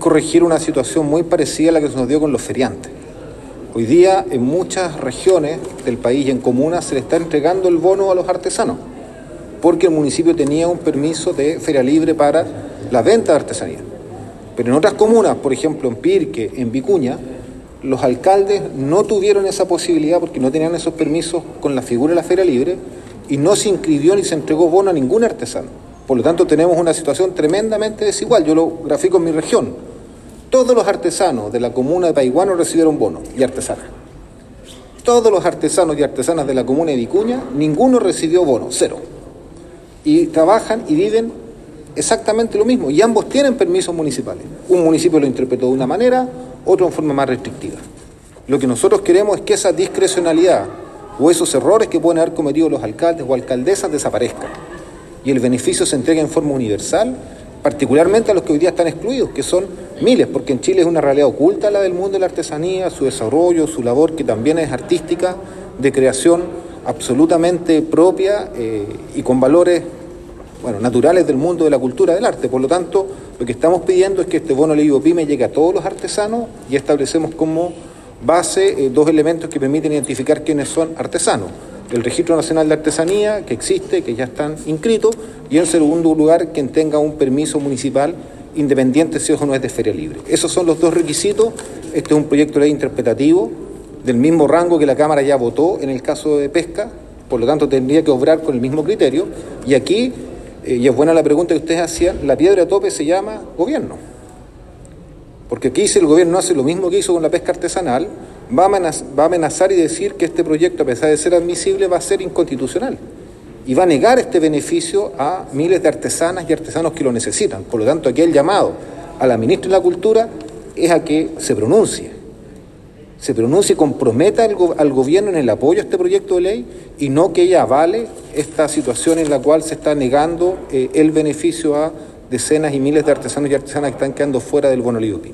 corregir una situación muy parecida a la que se nos dio con los feriantes. Hoy día en muchas regiones del país y en comunas se le está entregando el bono a los artesanos, porque el municipio tenía un permiso de feria libre para la venta de artesanía. Pero en otras comunas, por ejemplo en Pirque, en Vicuña, los alcaldes no tuvieron esa posibilidad porque no tenían esos permisos con la figura de la feria libre y no se inscribió ni se entregó bono a ningún artesano. Por lo tanto, tenemos una situación tremendamente desigual. Yo lo grafico en mi región. Todos los artesanos de la comuna de Paiguano recibieron bono y artesanas. Todos los artesanos y artesanas de la comuna de Vicuña, ninguno recibió bono, cero. Y trabajan y viven exactamente lo mismo. Y ambos tienen permisos municipales. Un municipio lo interpretó de una manera, otro en forma más restrictiva. Lo que nosotros queremos es que esa discrecionalidad o esos errores que pueden haber cometido los alcaldes o alcaldesas desaparezcan y el beneficio se entregue en forma universal, particularmente a los que hoy día están excluidos, que son miles, porque en Chile es una realidad oculta la del mundo de la artesanía, su desarrollo, su labor, que también es artística, de creación absolutamente propia y con valores naturales del mundo de la cultura del arte. Por lo tanto, lo que estamos pidiendo es que este bono Levivo Pyme llegue a todos los artesanos y establecemos como base dos elementos que permiten identificar quiénes son artesanos. El Registro Nacional de Artesanía, que existe, que ya están inscritos, y en segundo lugar, quien tenga un permiso municipal independiente si o no es de feria libre. Esos son los dos requisitos. Este es un proyecto de ley interpretativo del mismo rango que la Cámara ya votó en el caso de pesca, por lo tanto tendría que obrar con el mismo criterio, y aquí, y es buena la pregunta que ustedes hacían, la piedra de tope se llama gobierno. Porque aquí si el gobierno hace lo mismo que hizo con la pesca artesanal, va a amenazar y decir que este proyecto, a pesar de ser admisible, va a ser inconstitucional. Y va a negar este beneficio a miles de artesanas y artesanos que lo necesitan. Por lo tanto, aquí el llamado a la ministra de la Cultura es a que se pronuncie y comprometa al gobierno en el apoyo a este proyecto de ley y no que ella avale esta situación en la cual se está negando el beneficio a decenas y miles de artesanos y artesanas que están quedando fuera del bono Levivo Pyme.